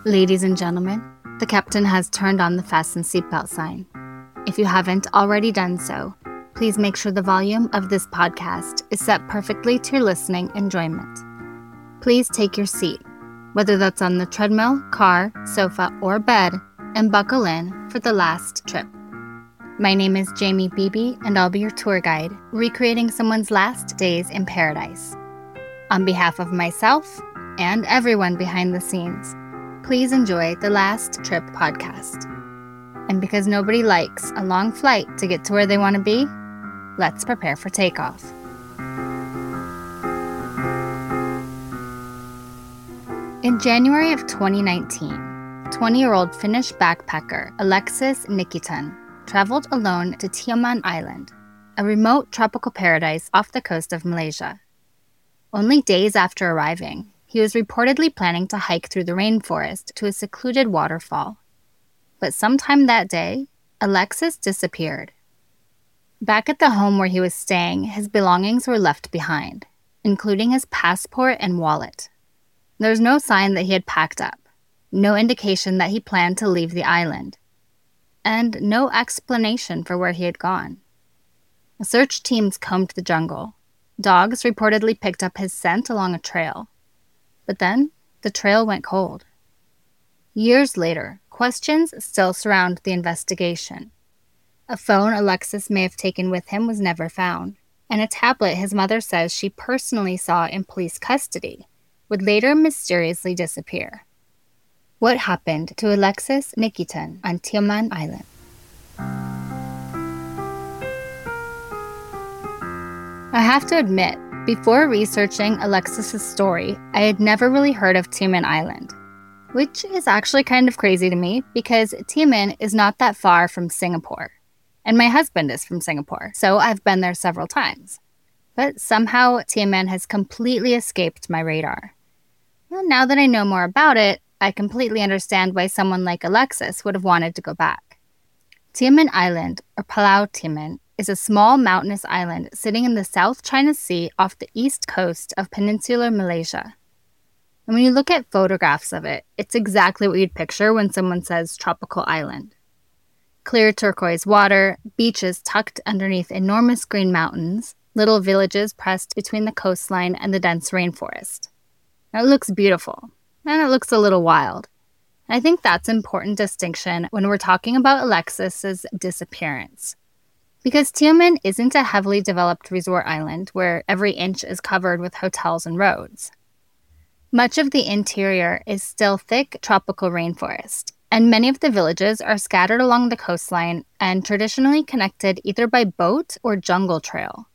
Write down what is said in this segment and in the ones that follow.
Ladies and gentlemen, the captain has turned on the fasten seatbelt sign. If you haven't already done so, please make sure the volume of this podcast is set perfectly to your listening enjoyment. Please take your seat, whether that's on the treadmill, car, sofa, or bed, and buckle in for the last trip. My name is Jamie Beebe, and I'll be your tour guide, recreating someone's last days in paradise. On behalf of myself and everyone behind the scenes, please enjoy the Last Trip podcast. And because nobody likes a long flight to get to where they want to be, let's prepare for takeoff. In January of 2019, 20-year-old Finnish backpacker Alexis Nikitin traveled alone to Tioman Island, a remote tropical paradise off the coast of Malaysia. Only days after arriving, he was reportedly planning to hike through the rainforest to a secluded waterfall. But sometime that day, Alexis disappeared. Back at the home where he was staying, his belongings were left behind, including his passport and wallet. There's no sign that he had packed up, no indication that he planned to leave the island, and no explanation for where he had gone. Search teams combed the jungle. Dogs reportedly picked up his scent along a trail. But then, the trail went cold. Years later, questions still surround the investigation. A phone Alexis may have taken with him was never found, and a tablet his mother says she personally saw in police custody would later mysteriously disappear. What happened to Alexis Nikitin on Tioman Island? I have to admit, before researching Alexis's story, I had never really heard of Tioman Island, which is actually kind of crazy to me because Tioman is not that far from Singapore, and my husband is from Singapore, so I've been there several times. But somehow Tioman has completely escaped my radar. Well, now that I know more about it, I completely understand why someone like Alexis would have wanted to go back. Tioman Island, or Pulau Tioman, is a small mountainous island sitting in the South China Sea off the east coast of peninsular Malaysia. And when you look at photographs of it, it's exactly what you'd picture when someone says tropical island. Clear turquoise water, beaches tucked underneath enormous green mountains, little villages pressed between the coastline and the dense rainforest. Now, it looks beautiful, and it looks a little wild. And I think that's an important distinction when we're talking about Alexis's disappearance. Because Tioman isn't a heavily developed resort island where every inch is covered with hotels and roads. Much of the interior is still thick tropical rainforest, and many of the villages are scattered along the coastline and traditionally connected either by boat or jungle trail.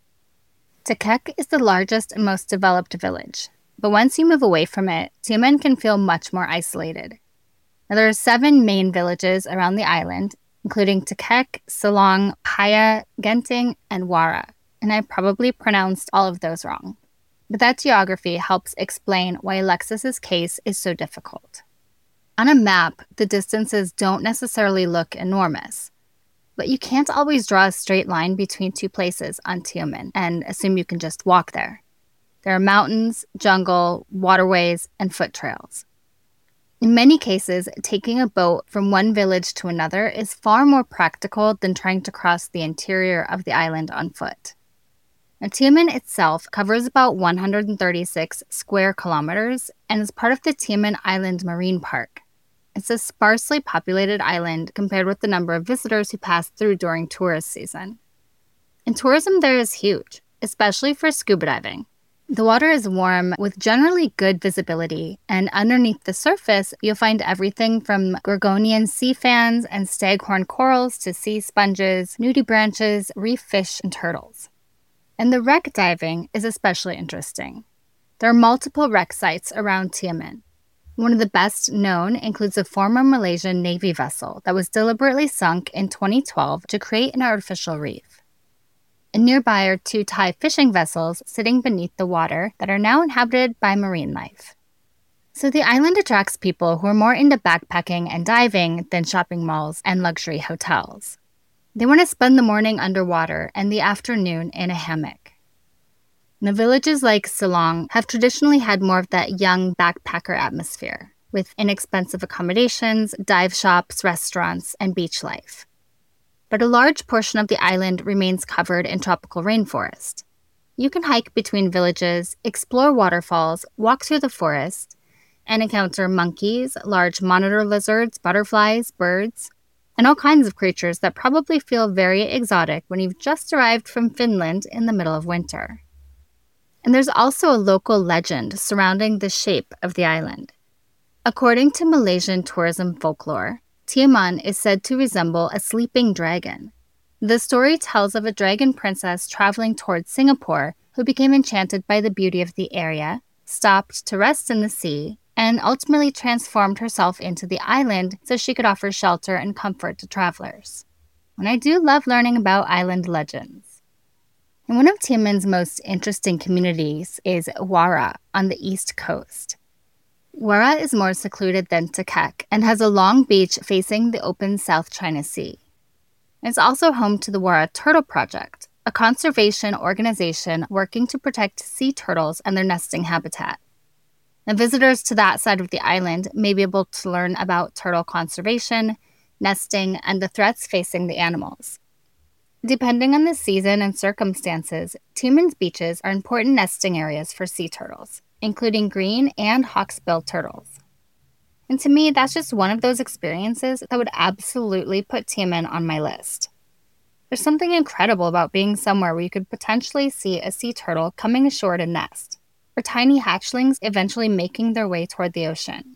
Takek is the largest and most developed village, but once you move away from it, Tioman can feel much more isolated. Now, there are 7 main villages around the island, including Takek, Selong, Paya, Genting, and Wara, and I probably pronounced all of those wrong. But that geography helps explain why Alexis's case is so difficult. On a map, the distances don't necessarily look enormous, but you can't always draw a straight line between 2 places on Tioman and assume you can just walk there. There are mountains, jungle, waterways, and foot trails. In many cases, taking a boat from one village to another is far more practical than trying to cross the interior of the island on foot. Now, Tioman itself covers about 136 square kilometers and is part of the Tioman Island Marine Park. It's a sparsely populated island compared with the number of visitors who pass through during tourist season. And tourism there is huge, especially for scuba diving. The water is warm with generally good visibility, and underneath the surface, you'll find everything from gorgonian sea fans and staghorn corals to sea sponges, nudibranches, reef fish, and turtles. And the wreck diving is especially interesting. There are multiple wreck sites around Tioman. One of the best known includes a former Malaysian Navy vessel that was deliberately sunk in 2012 to create an artificial reef. And nearby are 2 Thai fishing vessels sitting beneath the water that are now inhabited by marine life. So the island attracts people who are more into backpacking and diving than shopping malls and luxury hotels. They want to spend the morning underwater and the afternoon in a hammock. Now, villages like Selong have traditionally had more of that young backpacker atmosphere. with inexpensive accommodations, dive shops, restaurants, and beach life. But a large portion of the island remains covered in tropical rainforest. You can hike between villages, explore waterfalls, walk through the forest, and encounter monkeys, large monitor lizards, butterflies, birds, and all kinds of creatures that probably feel very exotic when you've just arrived from Finland in the middle of winter. And there's also a local legend surrounding the shape of the island. According to Malaysian tourism folklore, Tioman is said to resemble a sleeping dragon. The story tells of a dragon princess traveling towards Singapore who became enchanted by the beauty of the area, stopped to rest in the sea, and ultimately transformed herself into the island so she could offer shelter and comfort to travelers. And I do love learning about island legends. And one of Tioman's most interesting communities is Wara on the east coast. Wara is more secluded than Takek and has a long beach facing the open South China Sea. It's also home to the Wara Turtle Project, a conservation organization working to protect sea turtles and their nesting habitat. And visitors to that side of the island may be able to learn about turtle conservation, nesting, and the threats facing the animals. Depending on the season and circumstances, Tioman's beaches are important nesting areas for sea turtles, including green and hawksbill turtles. And to me, that's just one of those experiences that would absolutely put Tioman on my list. There's something incredible about being somewhere where you could potentially see a sea turtle coming ashore to nest, or tiny hatchlings eventually making their way toward the ocean.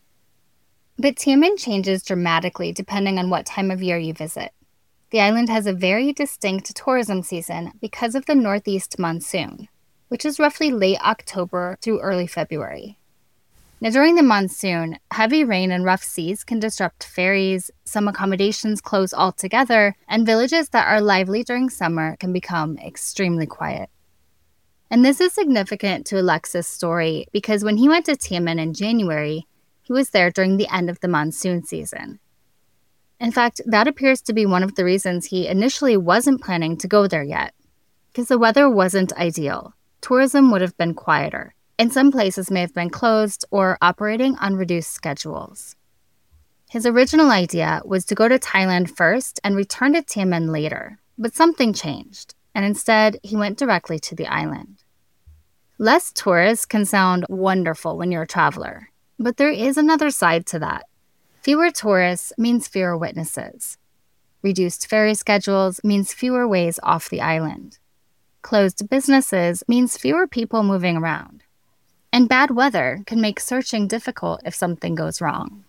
But Tioman changes dramatically depending on what time of year you visit. The island has a very distinct tourism season because of the northeast monsoon, which is roughly late October through early February. Now, during the monsoon, heavy rain and rough seas can disrupt ferries, some accommodations close altogether, and villages that are lively during summer can become extremely quiet. And this is significant to Alexis' story because when he went to Tioman in January, he was there during the end of the monsoon season. In fact, that appears to be one of the reasons he initially wasn't planning to go there yet, because the weather wasn't ideal. Tourism would have been quieter, and some places may have been closed or operating on reduced schedules. His original idea was to go to Thailand first and return to Tioman later, but something changed, and instead he went directly to the island. Less tourists can sound wonderful when you're a traveler, but there is another side to that. Fewer tourists means fewer witnesses. Reduced ferry schedules means fewer ways off the island. Closed businesses means fewer people moving around. And bad weather can make searching difficult if something goes wrong.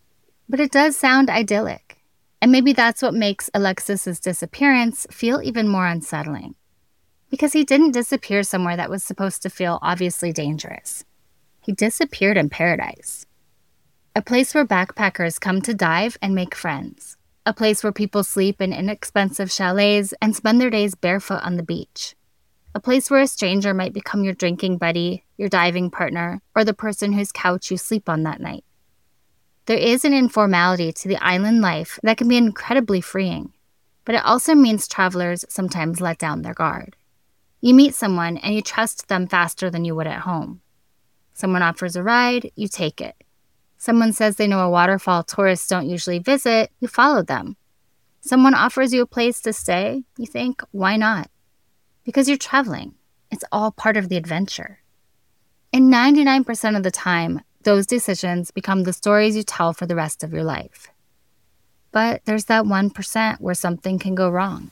But it does sound idyllic. And maybe that's what makes Alexis's disappearance feel even more unsettling. Because he didn't disappear somewhere that was supposed to feel obviously dangerous. He disappeared in paradise. A place where backpackers come to dive and make friends. A place where people sleep in inexpensive chalets and spend their days barefoot on the beach. A place where a stranger might become your drinking buddy, your diving partner, or the person whose couch you sleep on that night. There is an informality to the island life that can be incredibly freeing, but it also means travelers sometimes let down their guard. You meet someone and you trust them faster than you would at home. Someone offers a ride, you take it. Someone says they know a waterfall tourists don't usually visit, you follow them. Someone offers you a place to stay, you think, why not? Because you're traveling. It's all part of the adventure. And 99% of the time, those decisions become the stories you tell for the rest of your life. But there's that 1% where something can go wrong.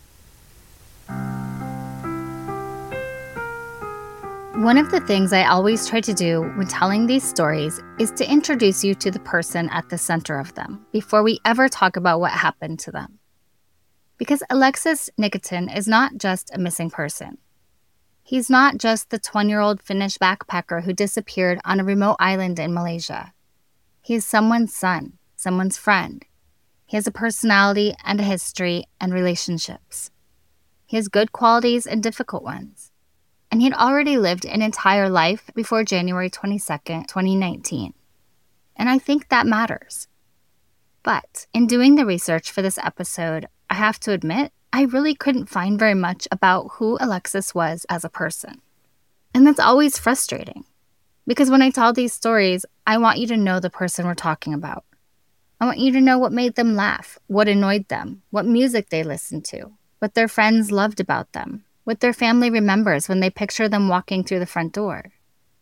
One of the things I always try to do when telling these stories is to introduce you to the person at the center of them before we ever talk about what happened to them. Because Alexis Nikitin is not just a missing person. He's not just the 20-year-old Finnish backpacker who disappeared on a remote island in Malaysia. He's someone's son, someone's friend. He has a personality and a history and relationships. He has good qualities and difficult ones. And he'd already lived an entire life before January 22nd, 2019. And I think that matters. But in doing the research for this episode, I have to admit, I really couldn't find very much about who Alexis was as a person. And that's always frustrating. Because when I tell these stories, I want you to know the person we're talking about. I want you to know what made them laugh, what annoyed them, what music they listened to, what their friends loved about them, what their family remembers when they picture them walking through the front door.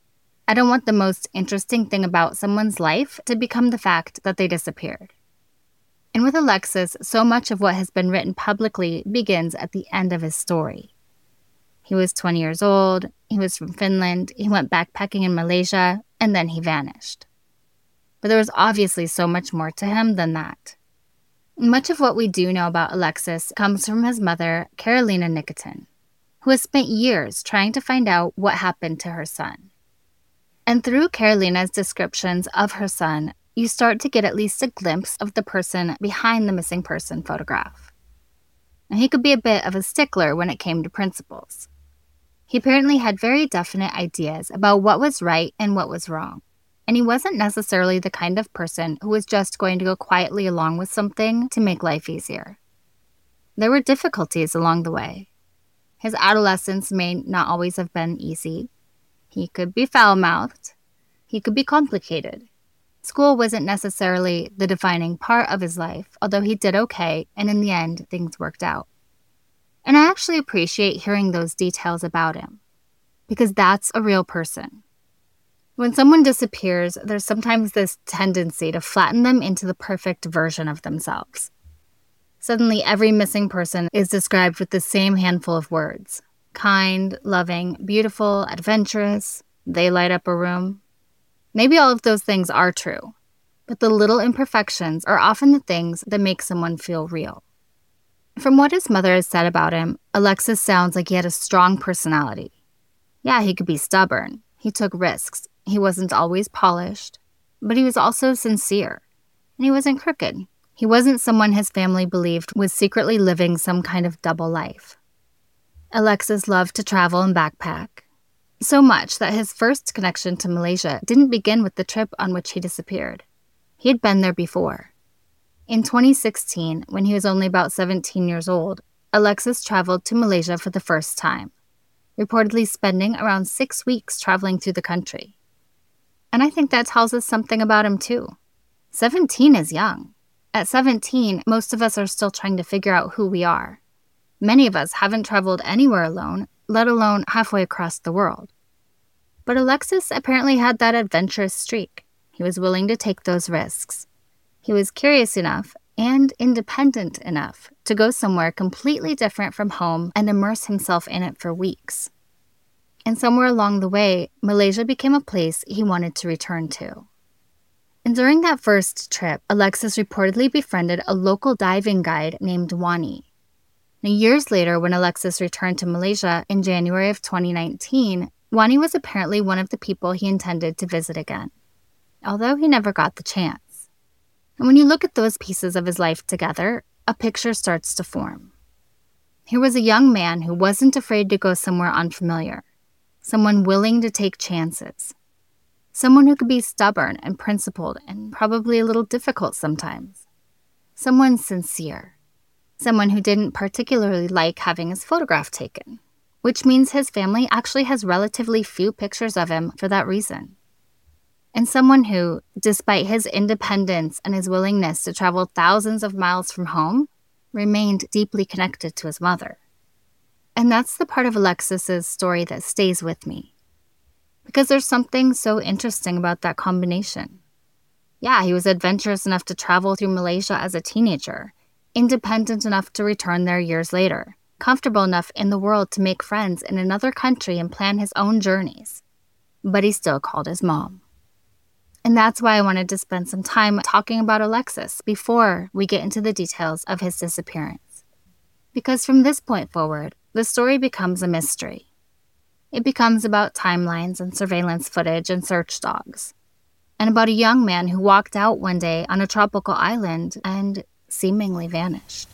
I don't want the most interesting thing about someone's life to become the fact that they disappeared. And with Alexis, so much of what has been written publicly begins at the end of his story. He was 20 years old, he was from Finland, he went backpacking in Malaysia, and then he vanished. But there was obviously so much more to him than that. Much of what we do know about Alexis comes from his mother, Karolina Nikitin, who has spent years trying to find out what happened to her son. And through Karolina's descriptions of her son, you start to get at least a glimpse of the person behind the missing person photograph. And he could be a bit of a stickler when it came to principles. He apparently had very definite ideas about what was right and what was wrong. And he wasn't necessarily the kind of person who was just going to go quietly along with something to make life easier. There were difficulties along the way. His adolescence may not always have been easy. He could be foul-mouthed. He could be complicated. School wasn't necessarily the defining part of his life, although he did okay, and in the end, things worked out. And I actually appreciate hearing those details about him, because that's a real person. When someone disappears, there's sometimes this tendency to flatten them into the perfect version of themselves. Suddenly, every missing person is described with the same handful of words: kind, loving, beautiful, adventurous, they light up a room. Maybe all of those things are true, but the little imperfections are often the things that make someone feel real. From what his mother has said about him, Alexis sounds like he had a strong personality. Yeah, he could be stubborn. He took risks. He wasn't always polished, but he was also sincere. And he wasn't crooked. He wasn't someone his family believed was secretly living some kind of double life. Alexis loved to travel and backpack. So much that his first connection to Malaysia didn't begin with the trip on which he disappeared. He had been there before. In 2016, when he was only about 17 years old, Alexis traveled to Malaysia for the first time, reportedly spending around 6 weeks traveling through the country. And I think that tells us something about him too. 17 is young. At 17, most of us are still trying to figure out who we are. Many of us haven't traveled anywhere alone, let alone halfway across the world. But Alexis apparently had that adventurous streak. He was willing to take those risks. He was curious enough and independent enough to go somewhere completely different from home and immerse himself in it for weeks. And somewhere along the way, Malaysia became a place he wanted to return to. And during that first trip, Alexis reportedly befriended a local diving guide named Wani. Now, years later, when Alexis returned to Malaysia in January of 2019, Wani was apparently one of the people he intended to visit again, although he never got the chance. And when you look at those pieces of his life together, a picture starts to form. Here was a young man who wasn't afraid to go somewhere unfamiliar, someone willing to take chances, someone who could be stubborn and principled and probably a little difficult sometimes, someone sincere, someone who didn't particularly like having his photograph taken, which means his family actually has relatively few pictures of him for that reason. And someone who, despite his independence and his willingness to travel thousands of miles from home, remained deeply connected to his mother. And that's the part of Alexis's story that stays with me. Because there's something so interesting about that combination. Yeah, he was adventurous enough to travel through Malaysia as a teenager, independent enough to return there years later, comfortable enough in the world to make friends in another country and plan his own journeys. But he still called his mom. And that's why I wanted to spend some time talking about Alexis before we get into the details of his disappearance. Because from this point forward, the story becomes a mystery. It becomes about timelines and surveillance footage and search dogs, and about a young man who walked out one day on a tropical island and seemingly vanished.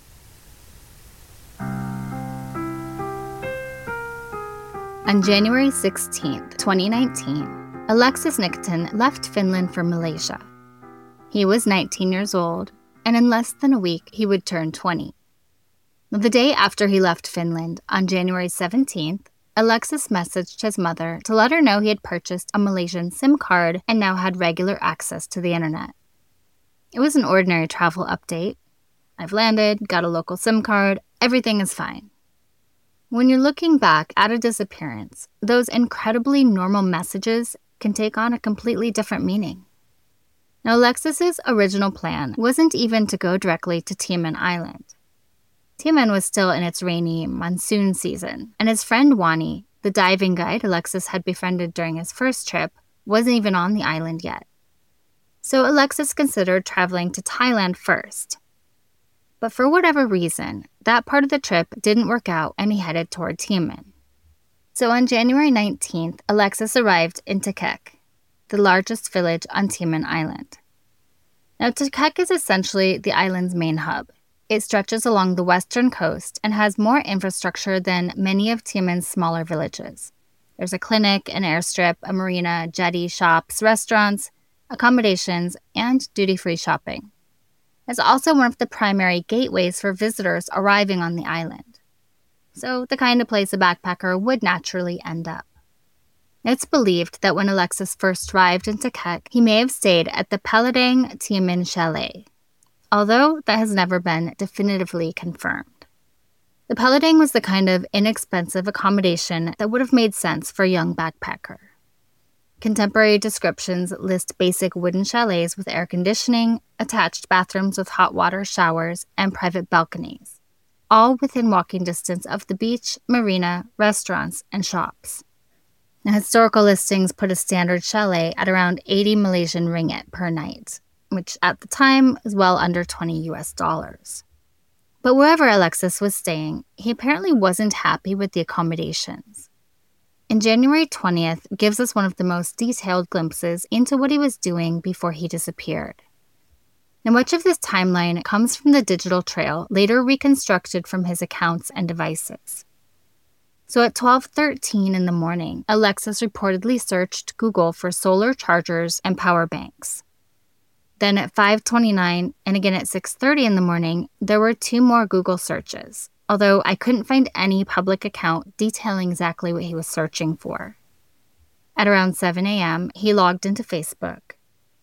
On January 16th, 2019, Alexis Nikitin left Finland for Malaysia. He was 19 years old, and in less than a week, he would turn 20. The day after he left Finland, on January 17th, Alexis messaged his mother to let her know he had purchased a Malaysian SIM card and now had regular access to the internet. It was an ordinary travel update. I've landed, got a local SIM card, everything is fine. When you're looking back at a disappearance, those incredibly normal messages can take on a completely different meaning. Now, Alexis's original plan wasn't even to go directly to Tioman Island. Tioman was still in its rainy monsoon season, and his friend Wani, the diving guide Alexis had befriended during his first trip, wasn't even on the island yet. So Alexis considered traveling to Thailand first. But for whatever reason, that part of the trip didn't work out and he headed toward Tioman. So on January 19th, Alexis arrived in Takek, the largest village on Tioman Island. Now, Takek is essentially the island's main hub. It stretches along the western coast and has more infrastructure than many of Tioman's smaller villages. There's a clinic, an airstrip, a marina, jetty, shops, restaurants, accommodations, and duty-free shopping. It's also one of the primary gateways for visitors arriving on the island. So the kind of place a backpacker would naturally end up. It's believed that when Alexis first arrived in Takek, he may have stayed at the Paladang Tioman Chalet, although that has never been definitively confirmed. The Paladang was the kind of inexpensive accommodation that would have made sense for a young backpacker. Contemporary descriptions list basic wooden chalets with air conditioning, attached bathrooms with hot water showers, and private balconies, all within walking distance of the beach, marina, restaurants, and shops. Now, historical listings put a standard chalet at around 80 Malaysian ringgit per night, which at the time is well under $20 US. But wherever Alexis was staying, he apparently wasn't happy with the accommodations. And January 20th gives us one of the most detailed glimpses into what he was doing before he disappeared. Now, much of this timeline comes from the digital trail later reconstructed from his accounts and devices. So at 12:13 in the morning, Alexis reportedly searched Google for solar chargers and power banks. Then at 5:29 and again at 6:30 in the morning, there were 2 more Google searches, although I couldn't find any public account detailing exactly what he was searching for. At around 7 a.m., he logged into Facebook.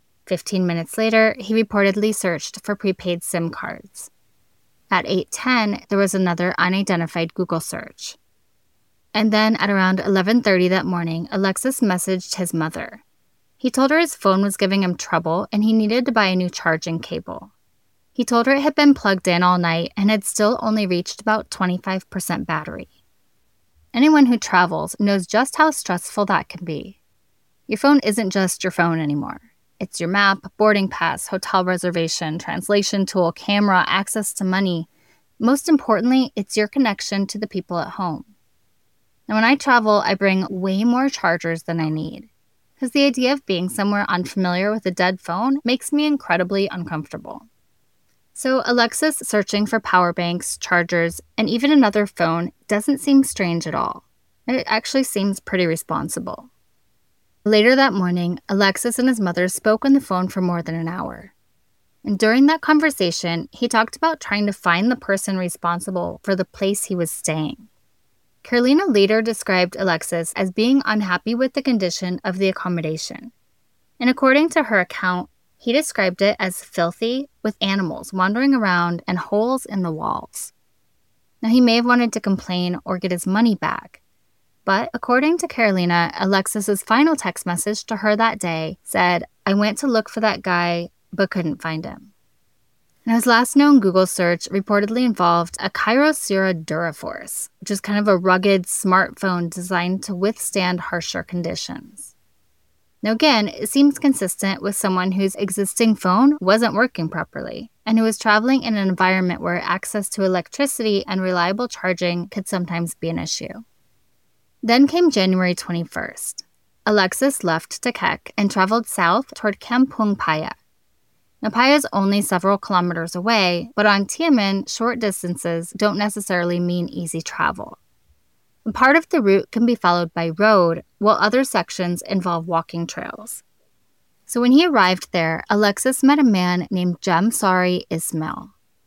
15 minutes later, he reportedly searched for prepaid SIM cards. At 8:10, there was another unidentified Google search. And then at around 11:30 that morning, Alexis messaged his mother. He told her his phone was giving him trouble and he needed to buy a new charging cable. He told her it had been plugged in all night and had still only reached about 25% battery. Anyone who travels knows just how stressful that can be. Your phone isn't just your phone anymore. It's your map, boarding pass, hotel reservation, translation tool, camera, access to money. Most importantly, it's your connection to the people at home. Now, when I travel, I bring way more chargers than I need, because the idea of being somewhere unfamiliar with a dead phone makes me incredibly uncomfortable. So Alexis searching for power banks, chargers, and even another phone doesn't seem strange at all. It actually seems pretty responsible. Later that morning, Alexis and his mother spoke on the phone for more than an hour. And during that conversation, he talked about trying to find the person responsible for the place he was staying. Carolina later described Alexis as being unhappy with the condition of the accommodation. And according to her account, he described it as filthy, with animals wandering around and holes in the walls. Now, he may have wanted to complain or get his money back, but according to Carolina, Alexis's final text message to her that day said, "I went to look for that guy, but couldn't find him." Now, his last known Google search reportedly involved a Kyocera Duraforce, which is kind of a rugged smartphone designed to withstand harsher conditions. Now again, it seems consistent with someone whose existing phone wasn't working properly, and who was traveling in an environment where access to electricity and reliable charging could sometimes be an issue. Then came January 21st. Alexis left Takek and traveled south toward Kampung Paya. Now, Paya is only several kilometers away, but on Tioman, short distances don't necessarily mean easy travel. Part of the route can be followed by road, while other sections involve walking trails. So when he arrived there, Alexis met a man named Jamsari Ismail.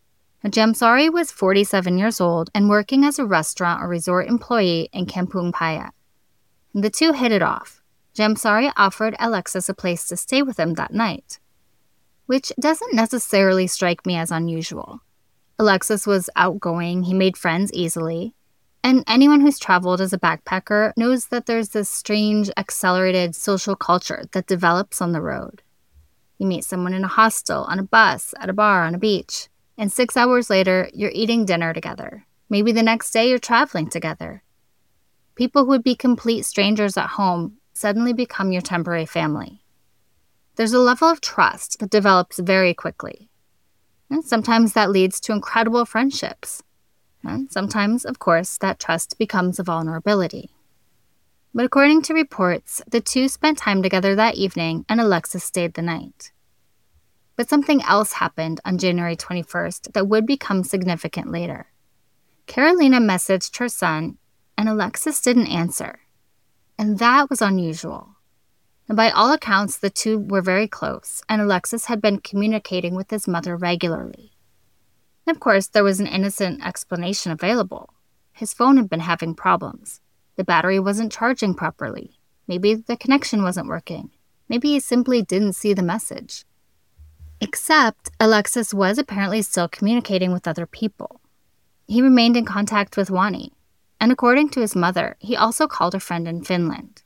Now, Jamsari was 47 years old and working as a restaurant or resort employee in Kampung Paya. The two hit it off. Jamsari offered Alexis a place to stay with him that night, which doesn't necessarily strike me as unusual. Alexis was outgoing, he made friends easily, and anyone who's traveled as a backpacker knows that there's this strange, accelerated social culture that develops on the road. You meet someone in a hostel, on a bus, at a bar, on a beach, and 6 hours later, you're eating dinner together. Maybe the next day you're traveling together. People who would be complete strangers at home suddenly become your temporary family. There's a level of trust that develops very quickly. And sometimes that leads to incredible friendships. And sometimes, of course, that trust becomes a vulnerability. But according to reports, the two spent time together that evening and Alexis stayed the night. But something else happened on January 21st that would become significant later. Carolina messaged her son, and Alexis didn't answer. And that was unusual. And by all accounts, the two were very close, and Alexis had been communicating with his mother regularly. And of course, there was an innocent explanation available. His phone had been having problems. The battery wasn't charging properly. Maybe the connection wasn't working. Maybe he simply didn't see the message. Except Alexis was apparently still communicating with other people. He remained in contact with Wani, and according to his mother, he also called a friend in Finland.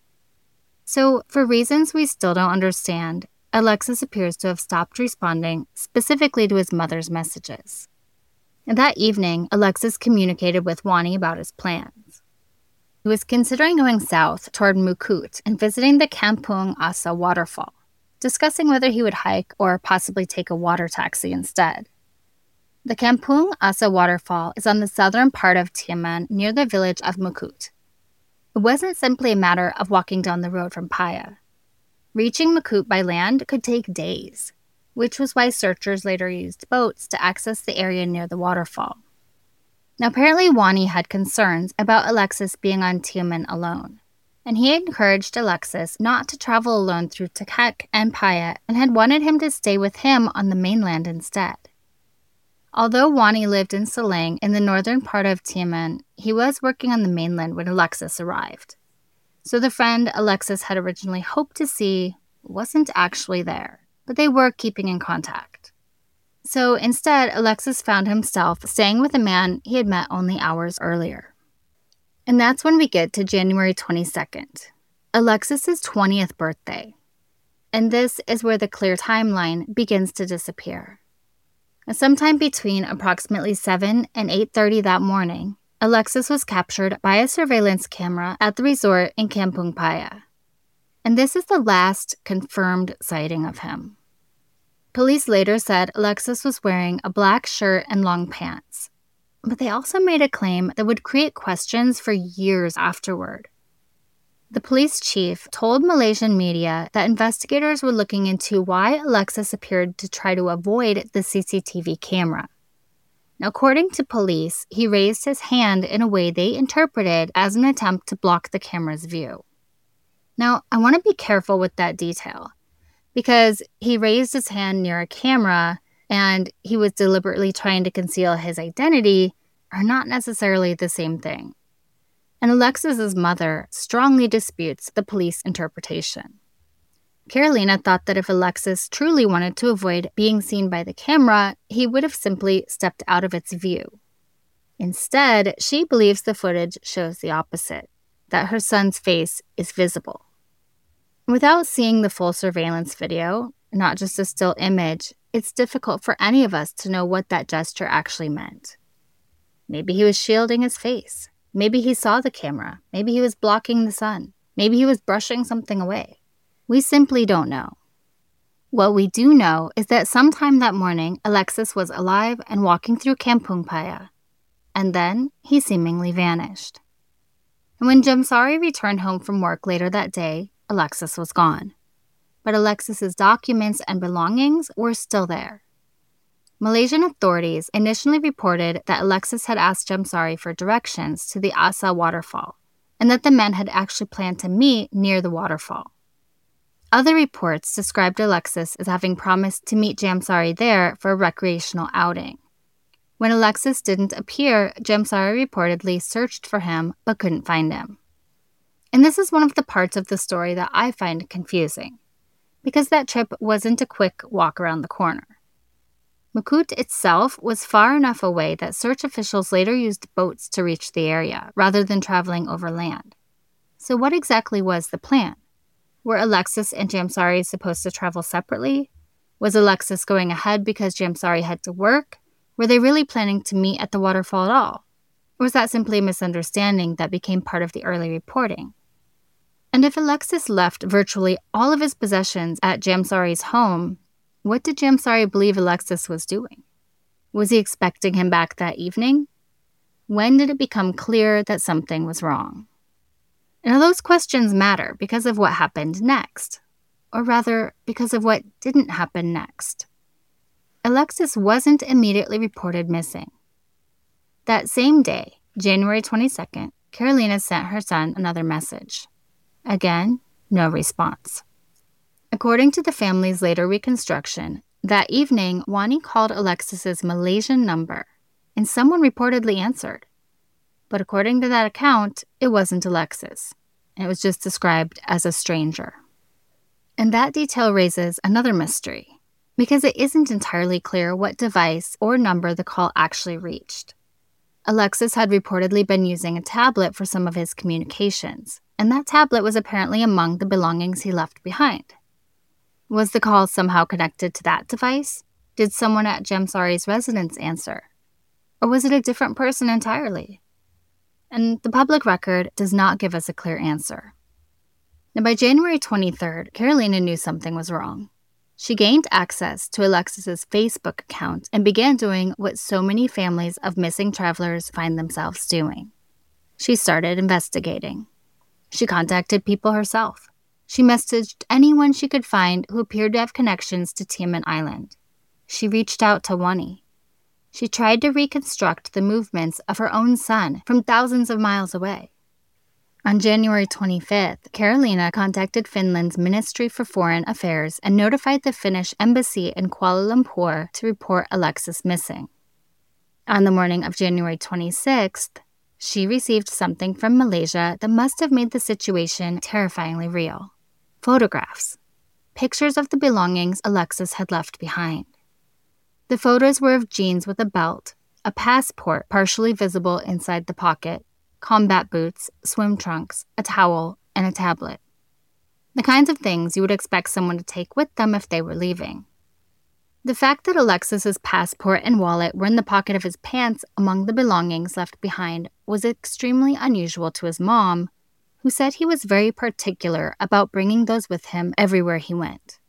So, for reasons we still don't understand, Alexis appears to have stopped responding specifically to his mother's messages. And that evening, Alexis communicated with Wani about his plans. He was considering going south toward Mukut and visiting the Kampung Asa waterfall, discussing whether he would hike or possibly take a water taxi instead. The Kampung Asa waterfall is on the southern part of Tiamen near the village of Mukut. It wasn't simply a matter of walking down the road from Paya. Reaching Mukut by land could take days, which was why searchers later used boats to access the area near the waterfall. Now, apparently Wani had concerns about Alexis being on Tiamen alone, and he encouraged Alexis not to travel alone through Takek and Paya and had wanted him to stay with him on the mainland instead. Although Wani lived in Selang in the northern part of Tiamen, he was working on the mainland when Alexis arrived. So the friend Alexis had originally hoped to see wasn't actually there, but they were keeping in contact. So instead, Alexis found himself staying with a man he had met only hours earlier. And that's when we get to January 22nd, Alexis's 20th birthday. And this is where the clear timeline begins to disappear. Sometime between approximately 7 and 8:30 that morning, Alexis was captured by a surveillance camera at the resort in Kampung Paya. And this is the last confirmed sighting of him. Police later said Alexis was wearing a black shirt and long pants. But they also made a claim that would create questions for years afterward. The police chief told Malaysian media that investigators were looking into why Alexis appeared to try to avoid the CCTV camera. Now, according to police, he raised his hand in a way they interpreted as an attempt to block the camera's view. Now, I want to be careful with that detail, because he raised his hand near a camera and he was deliberately trying to conceal his identity are not necessarily the same thing. And Alexis's mother strongly disputes the police interpretation. Carolina thought that if Alexis truly wanted to avoid being seen by the camera, he would have simply stepped out of its view. Instead, she believes the footage shows the opposite, that her son's face is visible. Without seeing the full surveillance video, not just a still image, it's difficult for any of us to know what that gesture actually meant. Maybe he was shielding his face. Maybe he saw the camera. Maybe he was blocking the sun. Maybe he was brushing something away. We simply don't know. What we do know is that sometime that morning, Alexis was alive and walking through Kampung Paya. And then he seemingly vanished. And when Jamsari returned home from work later that day, Alexis was gone. But Alexis's documents and belongings were still there. Malaysian authorities initially reported that Alexis had asked Jamsari for directions to the Asa waterfall, and that the men had actually planned to meet near the waterfall. Other reports described Alexis as having promised to meet Jamsari there for a recreational outing. When Alexis didn't appear, Jamsari reportedly searched for him but couldn't find him. And this is one of the parts of the story that I find confusing, because that trip wasn't a quick walk around the corner. Muqut itself was far enough away that search officials later used boats to reach the area, rather than traveling overland. So what exactly was the plan? Were Alexis and Jamsari supposed to travel separately? Was Alexis going ahead because Jamsari had to work? Were they really planning to meet at the waterfall at all? Or was that simply a misunderstanding that became part of the early reporting? And if Alexis left virtually all of his possessions at Jamsari's home, what did Jamsari believe Alexis was doing? Was he expecting him back that evening? When did it become clear that something was wrong? Now, those questions matter because of what happened next, or rather, because of what didn't happen next. Alexis wasn't immediately reported missing. That same day, January 22nd, Carolina sent her son another message. Again, no response. According to the family's later reconstruction, that evening, Wani called Alexis's Malaysian number, and someone reportedly answered. But according to that account, it wasn't Alexis. It was just described as a stranger. And that detail raises another mystery, because it isn't entirely clear what device or number the call actually reached. Alexis had reportedly been using a tablet for some of his communications, and that tablet was apparently among the belongings he left behind. Was the call somehow connected to that device? Did someone at Jamsari's residence answer? Or was it a different person entirely? And the public record does not give us a clear answer. Now, by January 23rd, Carolina knew something was wrong. She gained access to Alexis's Facebook account and began doing what so many families of missing travelers find themselves doing. She started investigating. She contacted people herself. She messaged anyone she could find who appeared to have connections to Tioman Island. She reached out to Wani. She tried to reconstruct the movements of her own son from thousands of miles away. On January 25th, Carolina contacted Finland's Ministry for Foreign Affairs and notified the Finnish embassy in Kuala Lumpur to report Alexis missing. On the morning of January 26th, she received something from Malaysia that must have made the situation terrifyingly real. Photographs. Pictures of the belongings Alexis had left behind. The photos were of jeans with a belt, a passport partially visible inside the pocket, combat boots, swim trunks, a towel, and a tablet. The kinds of things you would expect someone to take with them if they were leaving. The fact that Alexis's passport and wallet were in the pocket of his pants among the belongings left behind was extremely unusual to his mom, who said he was very particular about bringing those with him everywhere he went.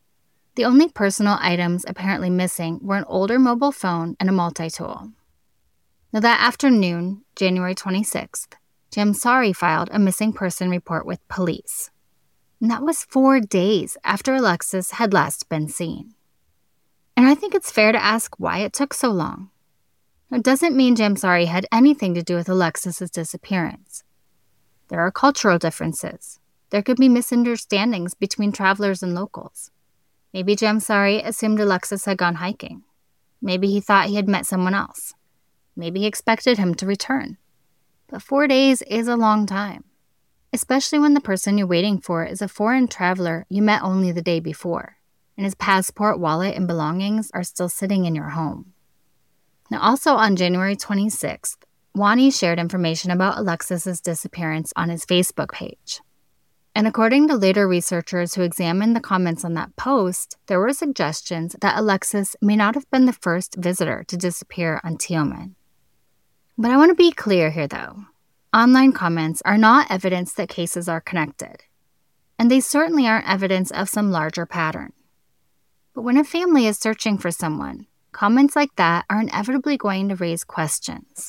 The only personal items apparently missing were an older mobile phone and a multi-tool. Now, that afternoon, January 26th, Jamsari filed a missing person report with police. And that was 4 days after Alexis had last been seen. And I think it's fair to ask why it took so long. It doesn't mean Jamsari had anything to do with Alexis's disappearance. There are cultural differences. There could be misunderstandings between travelers and locals. Maybe Jamsari assumed Alexis had gone hiking. Maybe he thought he had met someone else. Maybe he expected him to return. But 4 days is a long time, especially when the person you're waiting for is a foreign traveler you met only the day before, and his passport, wallet, and belongings are still sitting in your home. Now, also on January 26th, Wani shared information about Alexis's disappearance on his Facebook page. And according to later researchers who examined the comments on that post, there were suggestions that Alexis may not have been the first visitor to disappear on Tioman. But I want to be clear here, though. Online comments are not evidence that cases are connected, and they certainly aren't evidence of some larger pattern. But when a family is searching for someone, comments like that are inevitably going to raise questions.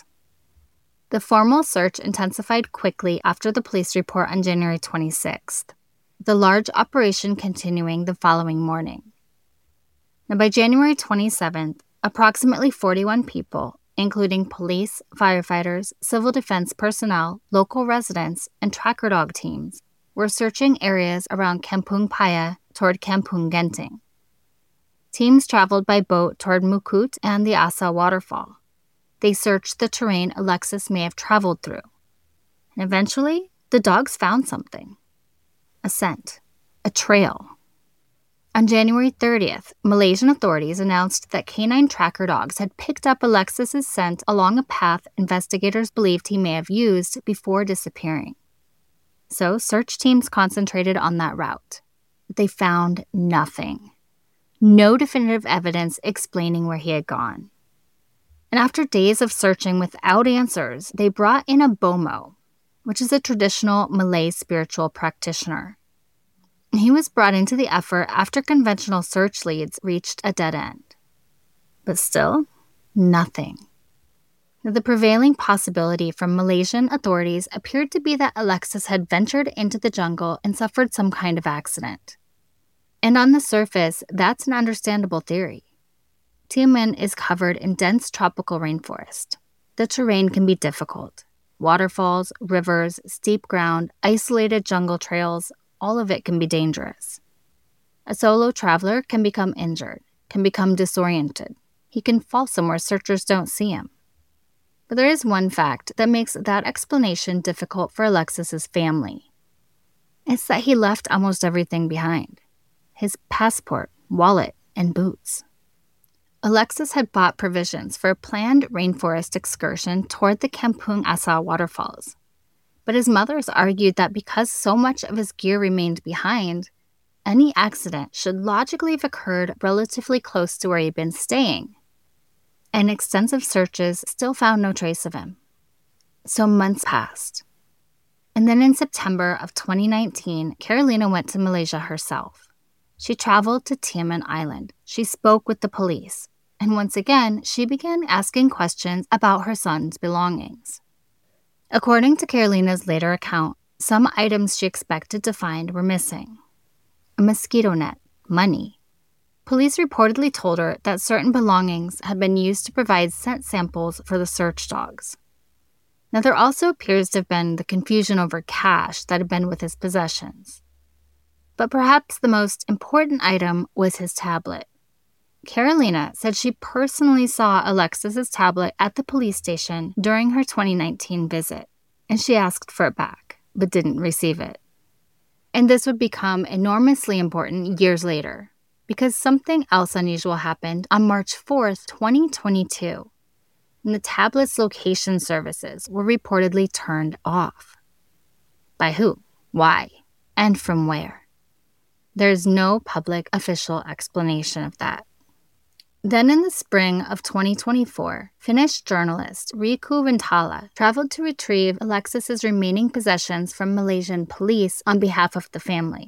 The formal search intensified quickly after the police report on January 26th, the large operation continuing the following morning. Now, by January 27th, approximately 41 people, including police, firefighters, civil defense personnel, local residents, and tracker dog teams, were searching areas around Kampung Paya toward Kampung Genting. Teams traveled by boat toward Muqut and the Asa waterfall. they searched the terrain Alexis may have traveled through. And eventually, the dogs found something. A scent. A trail. On January 30th, Malaysian authorities announced that canine tracker dogs had picked up Alexis's scent along a path investigators believed he may have used before disappearing. So search teams concentrated on that route. But they found nothing. No definitive evidence explaining where he had gone. And after days of searching without answers, they brought in a bomoh, which is a traditional Malay spiritual practitioner. He was brought into the effort after conventional search leads reached a dead end. But still, nothing. The prevailing possibility from Malaysian authorities appeared to be that Alexis had ventured into the jungle and suffered some kind of accident. And on the surface, that's an understandable theory. Tioman is covered in dense tropical rainforest. The terrain can be difficult. Waterfalls, rivers, steep ground, isolated jungle trails, all of it can be dangerous. A solo traveler can become injured, can become disoriented. He can fall somewhere searchers don't see him. But there is one fact that makes that explanation difficult for Alexis's family. It's that he left almost everything behind. His passport, wallet, and boots. Alexis had bought provisions for a planned rainforest excursion toward the Kampung Asa waterfalls. But his mothers argued that because so much of his gear remained behind, any accident should logically have occurred relatively close to where he'd been staying. And extensive searches still found no trace of him. So months passed. And then in September of 2019, Carolina went to Malaysia herself. She traveled to Tioman Island. She spoke with the police. And once again, she began asking questions about her son's belongings. According to Carolina's later account, some items she expected to find were missing. A mosquito net, money. Police reportedly told her that certain belongings had been used to provide scent samples for the search dogs. Now, there also appears to have been the confusion over cash that had been with his possessions. But perhaps the most important item was his tablet. Carolina said she personally saw Alexis's tablet at the police station during her 2019 visit, and she asked for it back, but didn't receive it. And this would become enormously important years later, because something else unusual happened on March 4th, 2022, and the tablet's location services were reportedly turned off. By who? Why? And from where? There's no public official explanation of that. Then in the spring of 2024, Finnish journalist Riku Rintala traveled to retrieve Alexis's remaining possessions from Malaysian police on behalf of the family.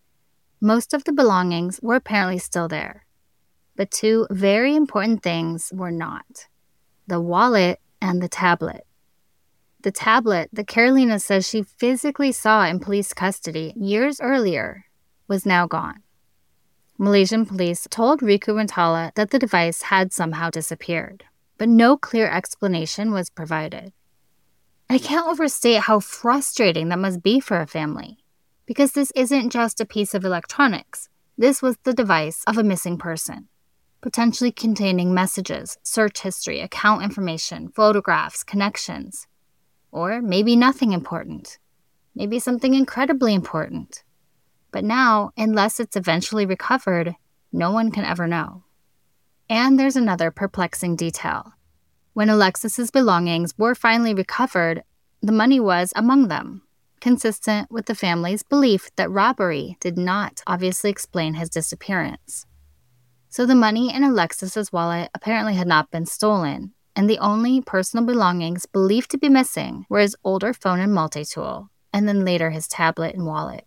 Most of the belongings were apparently still there, but two very important things were not: the wallet and the tablet. The tablet that Carolina says she physically saw in police custody years earlier was now gone. Malaysian police told Riku Rintala that the device had somehow disappeared, but no clear explanation was provided. I can't overstate how frustrating that must be for a family, because this isn't just a piece of electronics. This was the device of a missing person, potentially containing messages, search history, account information, photographs, connections. Or maybe nothing important. Maybe something incredibly important. But now, unless it's eventually recovered, no one can ever know. And there's another perplexing detail. When Alexis's belongings were finally recovered, the money was among them, consistent with the family's belief that robbery did not obviously explain his disappearance. So the money in Alexis's wallet apparently had not been stolen, and the only personal belongings believed to be missing were his older phone and multi-tool, and then later his tablet and wallet.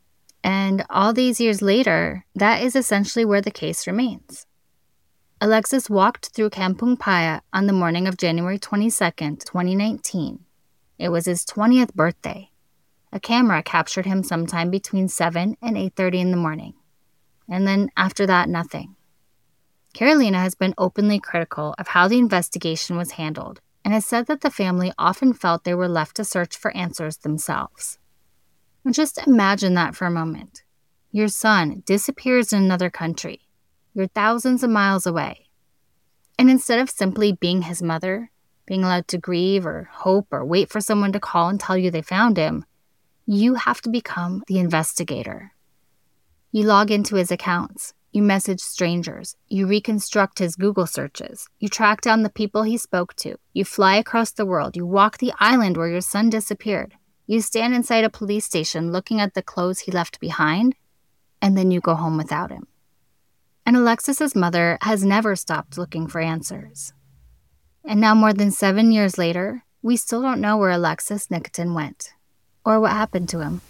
And all these years later, that is essentially where the case remains. Alexis walked through Kampung Paya on the morning of January 22nd, 2019. It was his 20th birthday. A camera captured him sometime between 7 and 8:30 in the morning. And then after that, nothing. Carolina has been openly critical of how the investigation was handled and has said that the family often felt they were left to search for answers themselves. Just imagine that for a moment. Your son disappears in another country. You're thousands of miles away. And instead of simply being his mother, being allowed to grieve or hope or wait for someone to call and tell you they found him. You have to become the investigator. You log into his accounts. You message strangers. You reconstruct his Google searches. You track down the people he spoke to. You fly across the world. You walk the island where your son disappeared. You stand inside a police station looking at the clothes he left behind, and then you go home without him. And Alexis's mother has never stopped looking for answers. And now, more than 7 years later, we still don't know where Alexis Nikitin went, or what happened to him.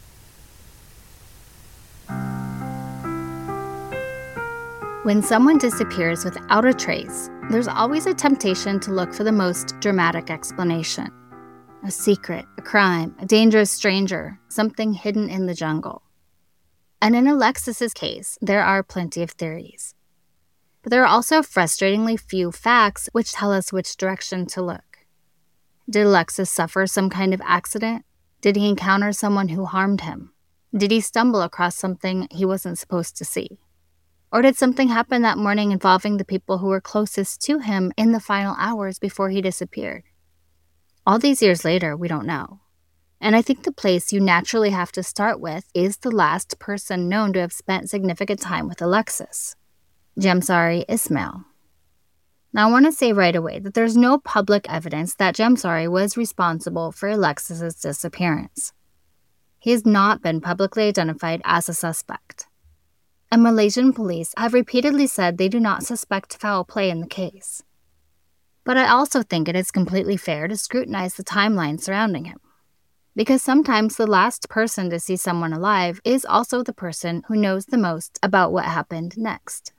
When someone disappears without a trace, there's always a temptation to look for the most dramatic explanation. A secret, a crime, a dangerous stranger, something hidden in the jungle. And in Alexis's case, there are plenty of theories. But there are also frustratingly few facts which tell us which direction to look. Did Alexis suffer some kind of accident? Did he encounter someone who harmed him? Did he stumble across something he wasn't supposed to see? Or did something happen that morning involving the people who were closest to him in the final hours before he disappeared? All these years later, we don't know. And I think the place you naturally have to start with is the last person known to have spent significant time with Alexis, Jamsari Ismail. Now, I want to say right away that there's no public evidence that Jamsari was responsible for Alexis's disappearance. He has not been publicly identified as a suspect. And Malaysian police have repeatedly said they do not suspect foul play in the case. But I also think it is completely fair to scrutinize the timeline surrounding him. Because sometimes the last person to see someone alive is also the person who knows the most about what happened next.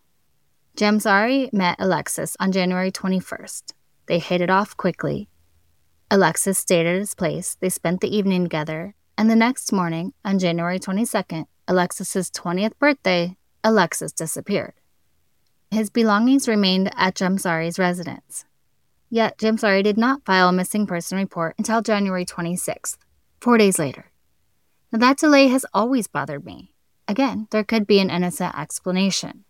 Jamsari met Alexis on January 21st. They hit it off quickly. Alexis stayed at his place, they spent the evening together, and the next morning, on January 22nd, Alexis's 20th birthday, Alexis disappeared. His belongings remained at Jamsari's residence. Yet Jamsari did not file a missing person report until January 26th, 4 days later. Now that delay has always bothered me. Again, there could be an innocent explanation.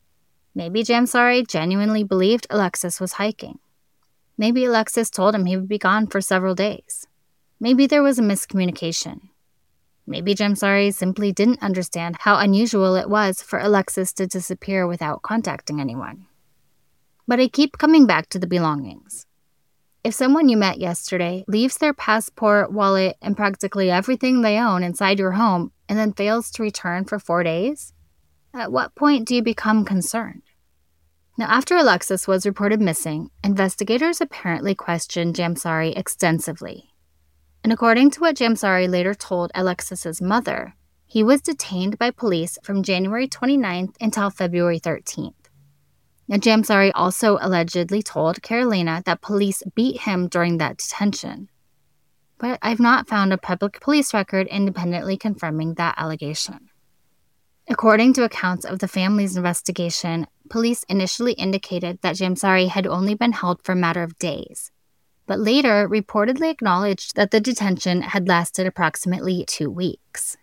Maybe Jamsari genuinely believed Alexis was hiking. Maybe Alexis told him he would be gone for several days. Maybe there was a miscommunication. Maybe Jamsari simply didn't understand how unusual it was for Alexis to disappear without contacting anyone. But I keep coming back to the belongings. If someone you met yesterday leaves their passport, wallet, and practically everything they own inside your home and then fails to return for 4 days, at what point do you become concerned? Now, after Alexis was reported missing, investigators apparently questioned Jamsari extensively. And according to what Jamsari later told Alexis's mother, he was detained by police from January 29th until February 13th. Now, Jamsari also allegedly told Carolina that police beat him during that detention. But I've not found a public police record independently confirming that allegation. According to accounts of the family's investigation, police initially indicated that Jamsari had only been held for a matter of days, but later reportedly acknowledged that the detention had lasted approximately 2 weeks.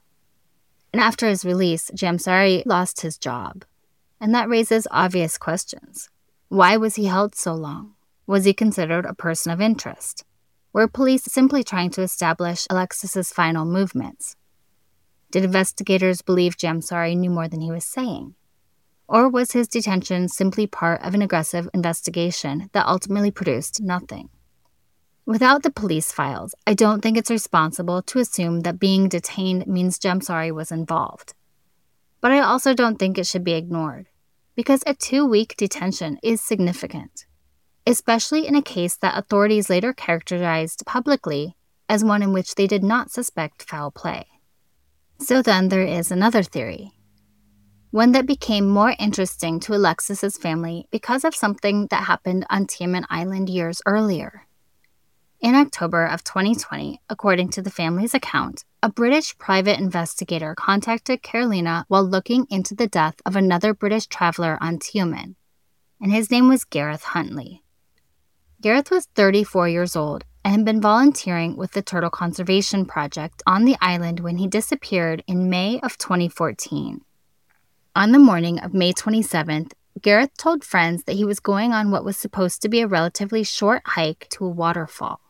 And after his release, Jamsari lost his job. And that raises obvious questions. Why was he held so long? Was he considered a person of interest? Were police simply trying to establish Alexis's final movements? Did investigators believe Jamsari knew more than he was saying? Or was his detention simply part of an aggressive investigation that ultimately produced nothing? Without the police files, I don't think it's responsible to assume that being detained means Jamsari was involved. But I also don't think it should be ignored, because a 2-week detention is significant, especially in a case that authorities later characterized publicly as one in which they did not suspect foul play. So then there is another theory, one that became more interesting to Alexis's family because of something that happened on Tioman Island years earlier. In October of 2020, according to the family's account, a British private investigator contacted Carolina while looking into the death of another British traveler on Tioman, and his name was Gareth Huntley. Gareth was 34 years old and had been volunteering with the Turtle Conservation Project on the island when he disappeared in May of 2014. On the morning of May 27th, Gareth told friends that he was going on what was supposed to be a relatively short hike to a waterfall.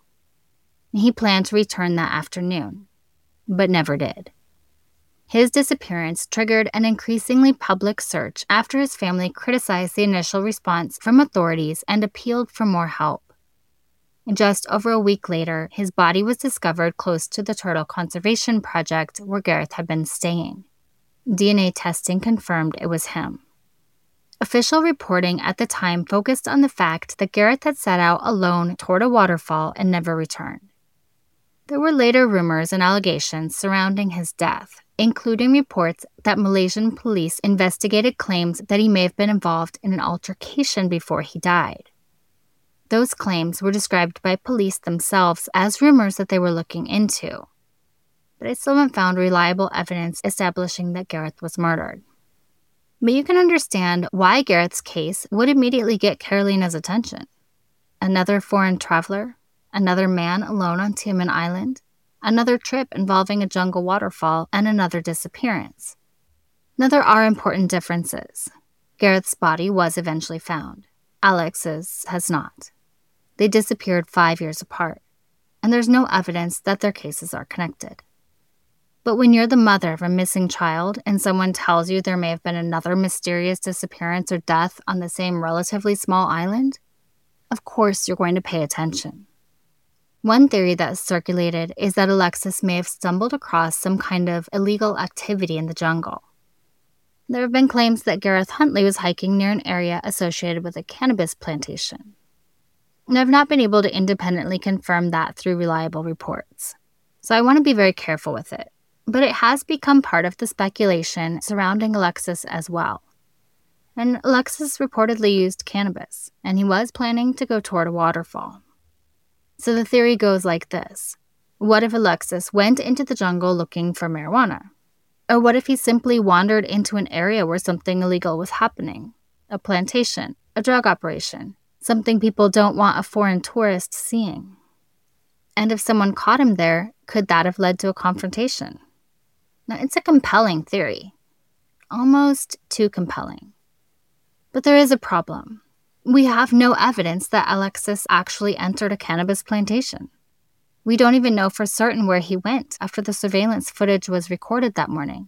He planned to return that afternoon, but never did. His disappearance triggered an increasingly public search after his family criticized the initial response from authorities and appealed for more help. And just over a week later, his body was discovered close to the Turtle Conservation Project where Gareth had been staying. DNA testing confirmed it was him. Official reporting at the time focused on the fact that Gareth had set out alone toward a waterfall and never returned. There were later rumors and allegations surrounding his death, including reports that Malaysian police investigated claims that he may have been involved in an altercation before he died. Those claims were described by police themselves as rumors that they were looking into, but I still haven't found reliable evidence establishing that Gareth was murdered. But you can understand why Gareth's case would immediately get Carolina's attention. Another foreign traveler, another man alone on Tioman Island, another trip involving a jungle waterfall, and another disappearance. Now there are important differences. Gareth's body was eventually found. Alex's has not. They disappeared 5 years apart, and there's no evidence that their cases are connected. But when you're the mother of a missing child and someone tells you there may have been another mysterious disappearance or death on the same relatively small island, of course you're going to pay attention. One theory that has circulated is that Alexis may have stumbled across some kind of illegal activity in the jungle. There have been claims that Gareth Huntley was hiking near an area associated with a cannabis plantation. And I've not been able to independently confirm that through reliable reports, so I want to be very careful with it. But it has become part of the speculation surrounding Alexis as well. And Alexis reportedly used cannabis, and he was planning to go toward a waterfall. So the theory goes like this. What if Alexis went into the jungle looking for marijuana? Or what if he simply wandered into an area where something illegal was happening? A plantation, a drug operation, something people don't want a foreign tourist seeing. And if someone caught him there, could that have led to a confrontation? Now, it's a compelling theory. Almost too compelling. But there is a problem. We have no evidence that Alexis actually entered a cannabis plantation. We don't even know for certain where he went after the surveillance footage was recorded that morning.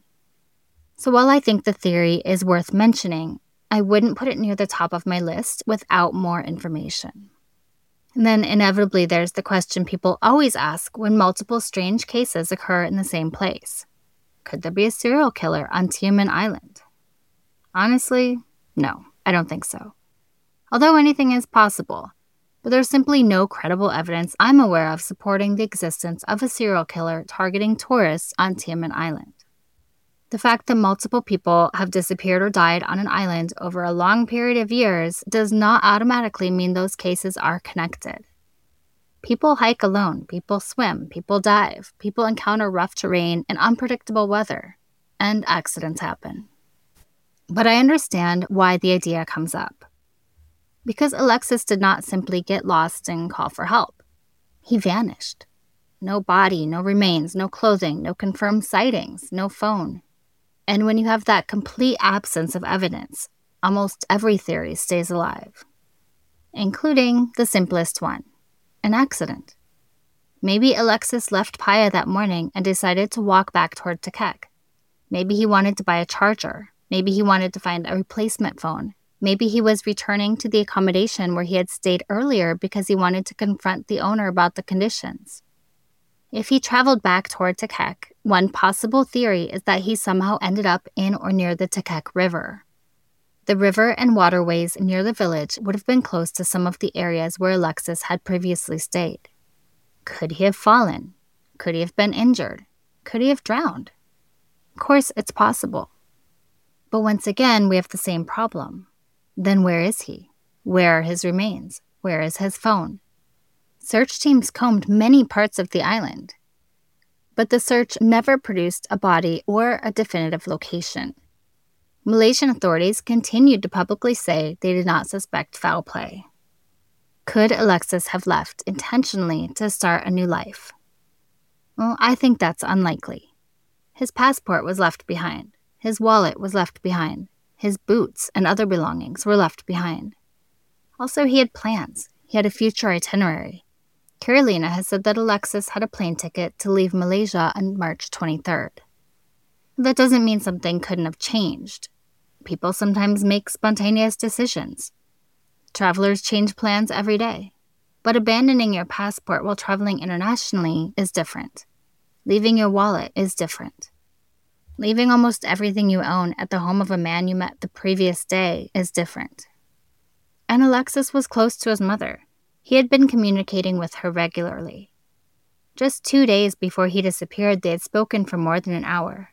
So while I think the theory is worth mentioning, I wouldn't put it near the top of my list without more information. And then inevitably there's the question people always ask when multiple strange cases occur in the same place. Could there be a serial killer on Tioman Island? Honestly, no, I don't think so. Although anything is possible, but there's simply no credible evidence I'm aware of supporting the existence of a serial killer targeting tourists on Tioman Island. The fact that multiple people have disappeared or died on an island over a long period of years does not automatically mean those cases are connected. People hike alone, people swim, people dive, people encounter rough terrain and unpredictable weather, and accidents happen. But I understand why the idea comes up. Because Alexis did not simply get lost and call for help. He vanished. No body, no remains, no clothing, no confirmed sightings, no phone. And when you have that complete absence of evidence, almost every theory stays alive. Including the simplest one. An accident. Maybe Alexis left Paia that morning and decided to walk back toward Takek. Maybe he wanted to buy a charger. Maybe he wanted to find a replacement phone. Maybe he was returning to the accommodation where he had stayed earlier because he wanted to confront the owner about the conditions. If he traveled back toward Takek, one possible theory is that he somehow ended up in or near the Takek River. The river and waterways near the village would have been close to some of the areas where Alexis had previously stayed. Could he have fallen? Could he have been injured? Could he have drowned? Of course, it's possible. But once again, we have the same problem. Then where is he? Where are his remains? Where is his phone? Search teams combed many parts of the island, but the search never produced a body or a definitive location. Malaysian authorities continued to publicly say they did not suspect foul play. Could Alexis have left intentionally to start a new life? Well, I think that's unlikely. His passport was left behind. His wallet was left behind. His boots and other belongings were left behind. Also, he had plans. He had a future itinerary. Carolina has said that Alexis had a plane ticket to leave Malaysia on March 23rd. That doesn't mean something couldn't have changed. People sometimes make spontaneous decisions. Travelers change plans every day. But abandoning your passport while traveling internationally is different. Leaving your wallet is different. Leaving almost everything you own at the home of a man you met the previous day is different. And Alexis was close to his mother. He had been communicating with her regularly. Just 2 days before he disappeared, they had spoken for more than an hour.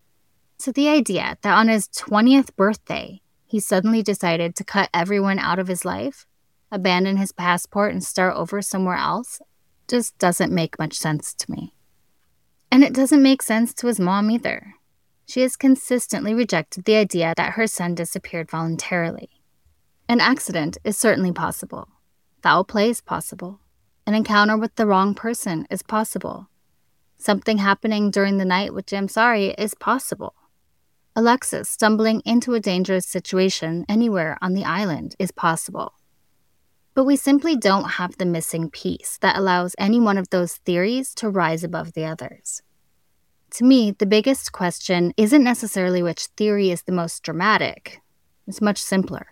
So the idea that on his 20th birthday, he suddenly decided to cut everyone out of his life, abandon his passport, and start over somewhere else just doesn't make much sense to me. And it doesn't make sense to his mom either. She has consistently rejected the idea that her son disappeared voluntarily. An accident is certainly possible. Foul play is possible. An encounter with the wrong person is possible. Something happening during the night with Jamsari is possible. Alexis stumbling into a dangerous situation anywhere on the island is possible. But we simply don't have the missing piece that allows any one of those theories to rise above the others. To me, the biggest question isn't necessarily which theory is the most dramatic. It's much simpler.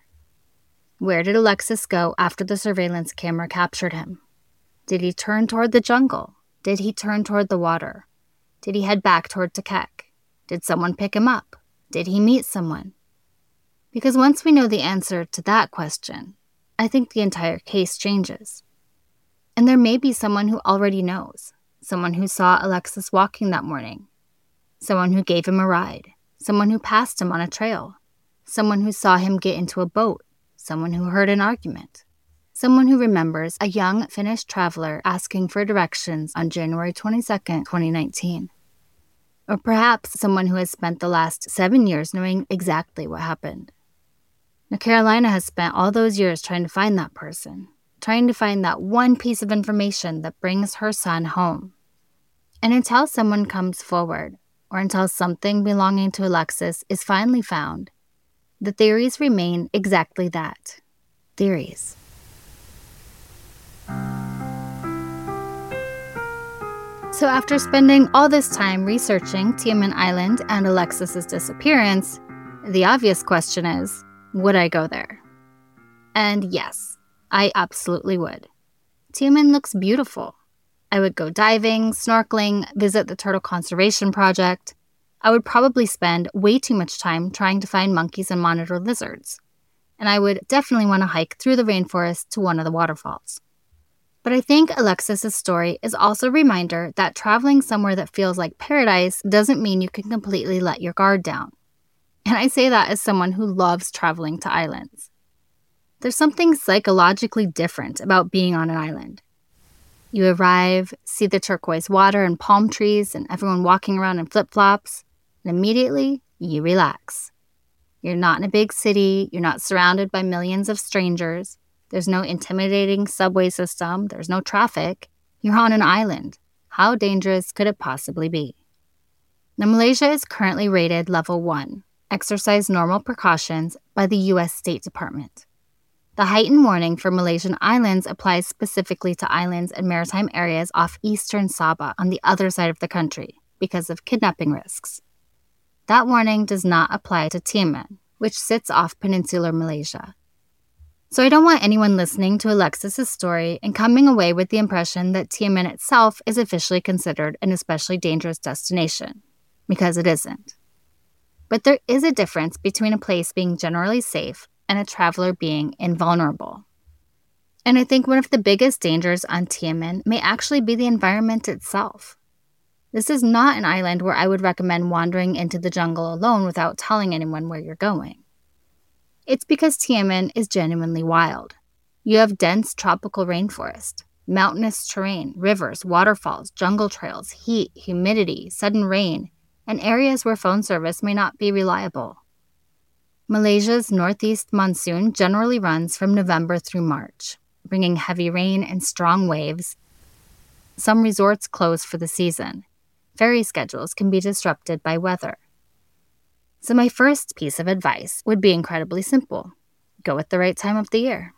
Where did Alexis go after the surveillance camera captured him? Did he turn toward the jungle? Did he turn toward the water? Did he head back toward Takek? Did someone pick him up? Did he meet someone? Because once we know the answer to that question, I think the entire case changes. And there may be someone who already knows, someone who saw Alexis walking that morning, someone who gave him a ride, someone who passed him on a trail, someone who saw him get into a boat, someone who heard an argument, someone who remembers a young Finnish traveler asking for directions on January 22nd, 2019. Or perhaps someone who has spent the last 7 years knowing exactly what happened. Now, Carolina has spent all those years trying to find that person, trying to find that one piece of information that brings her son home. And until someone comes forward, or until something belonging to Alexis is finally found, the theories remain exactly that, theories. So after spending all this time researching Tiamen Island and Alexis's disappearance, the obvious question is, would I go there? And yes, I absolutely would. Tiamen looks beautiful. I would go diving, snorkeling, visit the Turtle Conservation Project. I would probably spend way too much time trying to find monkeys and monitor lizards. And I would definitely want to hike through the rainforest to one of the waterfalls. But I think Alexis's story is also a reminder that traveling somewhere that feels like paradise doesn't mean you can completely let your guard down. And I say that as someone who loves traveling to islands. There's something psychologically different about being on an island. You arrive, see the turquoise water and palm trees and everyone walking around in flip-flops, and immediately you relax. You're not in a big city, you're not surrounded by millions of strangers, there's no intimidating subway system, there's no traffic. You're on an island. How dangerous could it possibly be? Now, Malaysia is currently rated level 1, exercise normal precautions, by the U.S. State Department. The heightened warning for Malaysian islands applies specifically to islands and maritime areas off eastern Sabah on the other side of the country because of kidnapping risks. That warning does not apply to Tiamen, which sits off peninsular Malaysia. So I don't want anyone listening to Alexis's story and coming away with the impression that Tiamen itself is officially considered an especially dangerous destination, because it isn't. But there is a difference between a place being generally safe and a traveler being invulnerable. And I think one of the biggest dangers on Tiamen may actually be the environment itself. This is not an island where I would recommend wandering into the jungle alone without telling anyone where you're going. It's because Tiamen is genuinely wild. You have dense tropical rainforest, mountainous terrain, rivers, waterfalls, jungle trails, heat, humidity, sudden rain, and areas where phone service may not be reliable. Malaysia's northeast monsoon generally runs from November through March, bringing heavy rain and strong waves. Some resorts close for the season. Ferry schedules can be disrupted by weather. So my first piece of advice would be incredibly simple. Go at the right time of the year.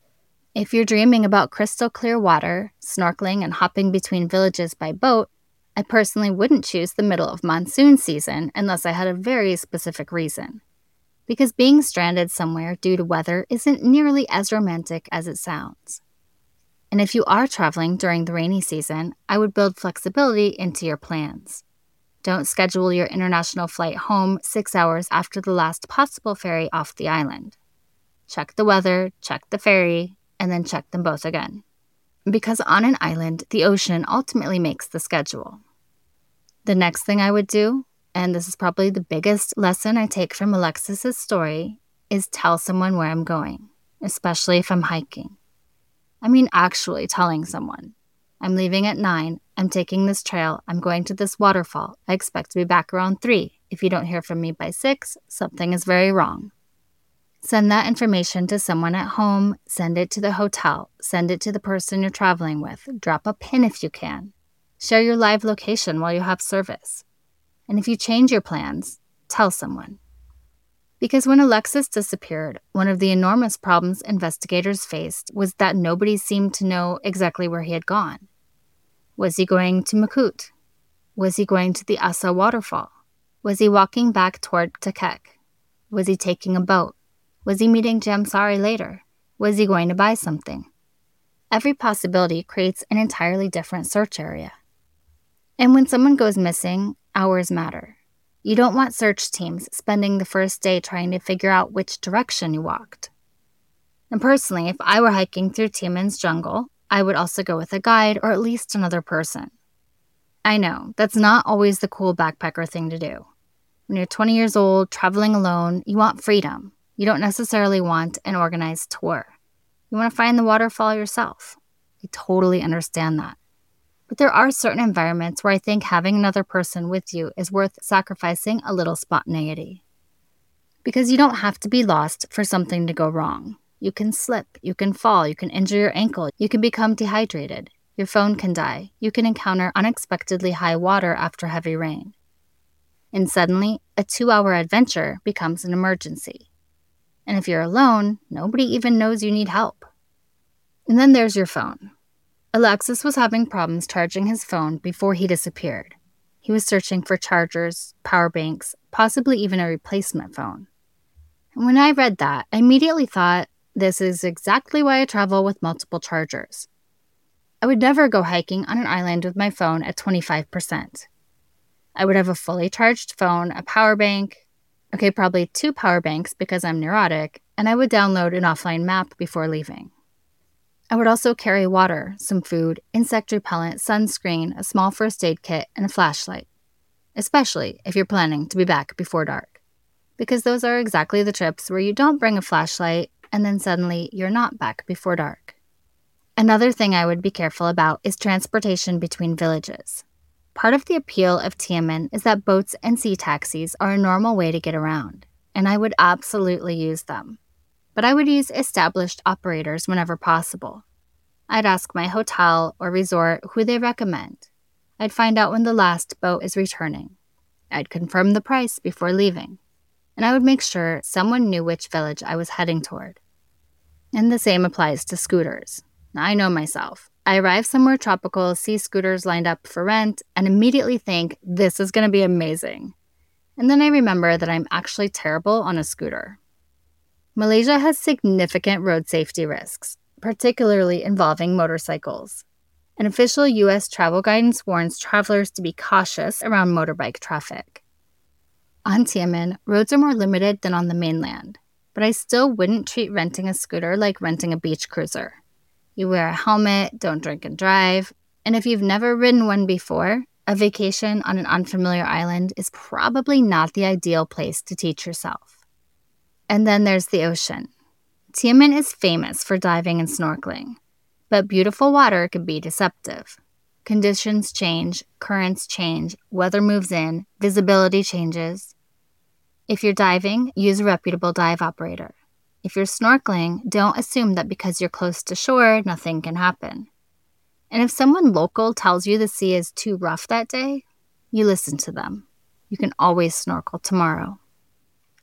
If you're dreaming about crystal clear water, snorkeling, and hopping between villages by boat, I personally wouldn't choose the middle of monsoon season unless I had a very specific reason. Because being stranded somewhere due to weather isn't nearly as romantic as it sounds. And if you are traveling during the rainy season, I would build flexibility into your plans. Don't schedule your international flight home 6 hours after the last possible ferry off the island. Check the weather, check the ferry, and then check them both again. Because on an island, the ocean ultimately makes the schedule. The next thing I would do, and this is probably the biggest lesson I take from Alexis's story, is tell someone where I'm going, especially if I'm hiking. I mean actually telling someone. I'm leaving at 9, I'm taking this trail, I'm going to this waterfall, I expect to be back around 3. If you don't hear from me by 6, something is very wrong. Send that information to someone at home, send it to the hotel, send it to the person you're traveling with, drop a pin if you can. Share your live location while you have service. And if you change your plans, tell someone. Because when Alexis disappeared, one of the enormous problems investigators faced was that nobody seemed to know exactly where he had gone. Was he going to Makut? Was he going to the Asa waterfall? Was he walking back toward Takek? Was he taking a boat? Was he meeting Jamsari later? Was he going to buy something? Every possibility creates an entirely different search area. And when someone goes missing, hours matter. You don't want search teams spending the first day trying to figure out which direction you walked. And personally, if I were hiking through Timan's jungle, I would also go with a guide or at least another person. I know, that's not always the cool backpacker thing to do. When you're 20 years old, traveling alone, you want freedom. You don't necessarily want an organized tour. You want to find the waterfall yourself. I totally understand that. But there are certain environments where I think having another person with you is worth sacrificing a little spontaneity. Because you don't have to be lost for something to go wrong. You can slip, you can fall, you can injure your ankle, you can become dehydrated, your phone can die, you can encounter unexpectedly high water after heavy rain. And suddenly, a 2-hour adventure becomes an emergency. And if you're alone, nobody even knows you need help. And then there's your phone. Alexis was having problems charging his phone before he disappeared. He was searching for chargers, power banks, possibly even a replacement phone. And when I read that, I immediately thought, this is exactly why I travel with multiple chargers. I would never go hiking on an island with my phone at 25%. I would have a fully charged phone, a power bank, probably 2 power banks because I'm neurotic, and I would download an offline map before leaving. I would also carry water, some food, insect repellent, sunscreen, a small first aid kit, and a flashlight. Especially if you're planning to be back before dark. Because those are exactly the trips where you don't bring a flashlight and then suddenly you're not back before dark. Another thing I would be careful about is transportation between villages. Part of the appeal of Tiamen is that boats and sea taxis are a normal way to get around, and I would absolutely use them. But I would use established operators whenever possible. I'd ask my hotel or resort who they recommend. I'd find out when the last boat is returning. I'd confirm the price before leaving. And I would make sure someone knew which village I was heading toward. And the same applies to scooters. I know myself. I arrive somewhere tropical, see scooters lined up for rent, and immediately think, this is going to be amazing. And then I remember that I'm actually terrible on a scooter. Malaysia has significant road safety risks, particularly involving motorcycles. An official U.S. travel guidance warns travelers to be cautious around motorbike traffic. On Tiamen, roads are more limited than on the mainland, but I still wouldn't treat renting a scooter like renting a beach cruiser. You wear a helmet, don't drink and drive, and if you've never ridden one before, a vacation on an unfamiliar island is probably not the ideal place to teach yourself. And then there's the ocean. Tiamen is famous for diving and snorkeling, but beautiful water can be deceptive. Conditions change, currents change, weather moves in, visibility changes. If you're diving, use a reputable dive operator. If you're snorkeling, don't assume that because you're close to shore, nothing can happen. And if someone local tells you the sea is too rough that day, you listen to them. You can always snorkel tomorrow.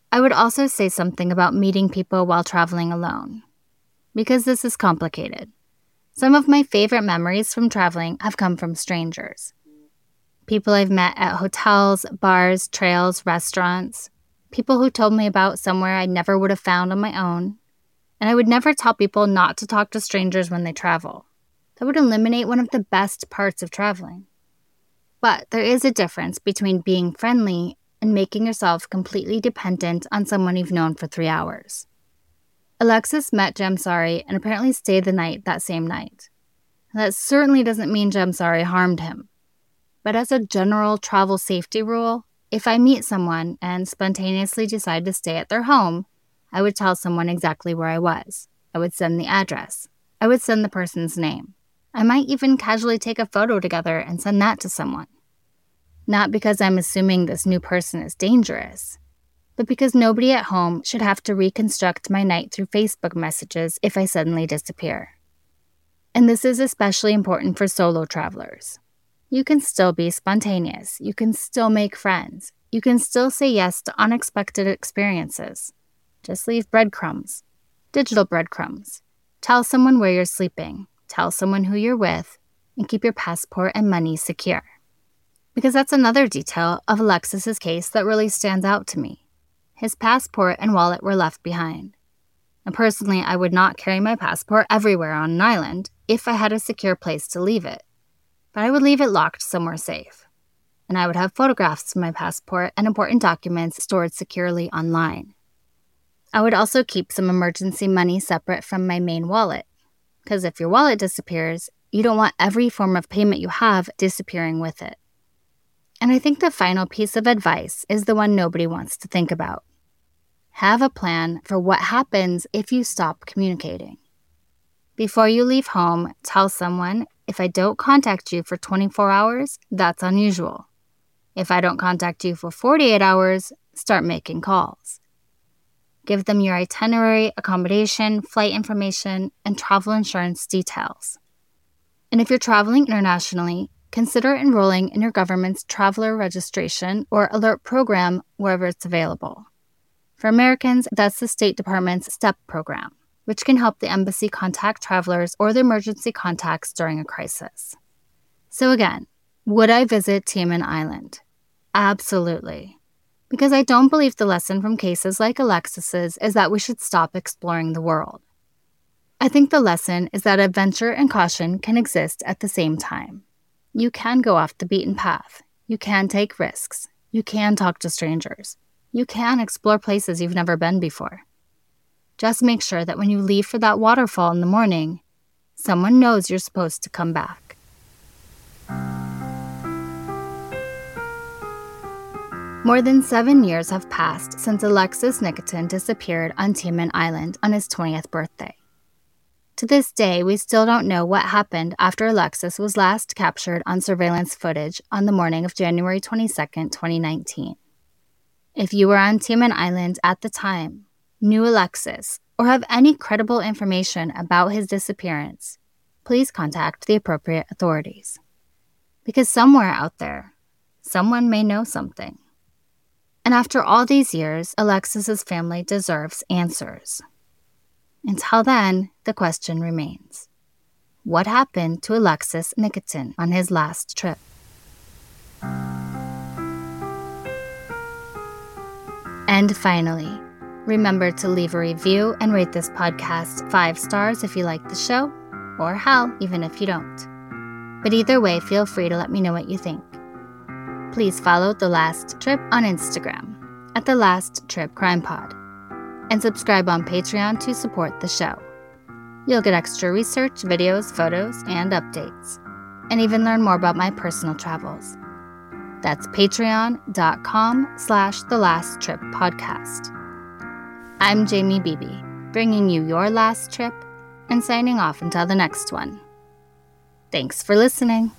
I would also say something about meeting people while traveling alone, because this is complicated. Some of my favorite memories from traveling have come from strangers. People I've met at hotels, bars, trails, restaurants. People who told me about somewhere I never would have found on my own. And I would never tell people not to talk to strangers when they travel. That would eliminate one of the best parts of traveling. But there is a difference between being friendly and making yourself completely dependent on someone you've known for 3 hours. Alexis met Jamsari and apparently stayed the night that same night. That certainly doesn't mean Jamsari harmed him. But as a general travel safety rule, if I meet someone and spontaneously decide to stay at their home, I would tell someone exactly where I was. I would send the address. I would send the person's name. I might even casually take a photo together and send that to someone. Not because I'm assuming this new person is dangerous, but because nobody at home should have to reconstruct my night through Facebook messages if I suddenly disappear. And this is especially important for solo travelers. You can still be spontaneous. You can still make friends. You can still say yes to unexpected experiences. Just leave breadcrumbs. Digital breadcrumbs. Tell someone where you're sleeping. Tell someone who you're with. And keep your passport and money secure. Because that's another detail of Alexis's case that really stands out to me. His passport and wallet were left behind. And personally, I would not carry my passport everywhere on an island if I had a secure place to leave it. But I would leave it locked somewhere safe. And I would have photographs of my passport and important documents stored securely online. I would also keep some emergency money separate from my main wallet. Because if your wallet disappears, you don't want every form of payment you have disappearing with it. And I think the final piece of advice is the one nobody wants to think about. Have a plan for what happens if you stop communicating. Before you leave home, tell someone, if I don't contact you for 24 hours, that's unusual. If I don't contact you for 48 hours, start making calls. Give them your itinerary, accommodation, flight information, and travel insurance details. And if you're traveling internationally, consider enrolling in your government's traveler registration or alert program wherever it's available. For Americans, that's the State Department's STEP program, which can help the embassy contact travelers or the emergency contacts during a crisis. So again, would I visit Tioman Island? Absolutely. Because I don't believe the lesson from cases like Alexis's is that we should stop exploring the world. I think the lesson is that adventure and caution can exist at the same time. You can go off the beaten path. You can take risks. You can talk to strangers. You can explore places you've never been before. Just make sure that when you leave for that waterfall in the morning, someone knows you're supposed to come back. More than 7 years have passed since Alexis Nikitin disappeared on Tioman Island on his 20th birthday. To this day, we still don't know what happened after Alexis was last captured on surveillance footage on the morning of January 22, 2019. If you were on Tioman Island at the time, knew Alexis, or have any credible information about his disappearance, please contact the appropriate authorities. Because somewhere out there, someone may know something. And after all these years, Alexis's family deserves answers. Until then, the question remains. What happened to Alexis Nikitin on his last trip? And finally, remember to leave a review and rate this podcast 5 stars if you like the show, or hell, even if you don't. But either way, feel free to let me know what you think. Please follow The Last Trip on Instagram at The Last Trip Crime Pod, and subscribe on Patreon to support the show. You'll get extra research, videos, photos, and updates, and even learn more about my personal travels. That's patreon.com/The Last Trip Podcast. I'm Jamie Beebe, bringing you your last trip and signing off until the next one. Thanks for listening.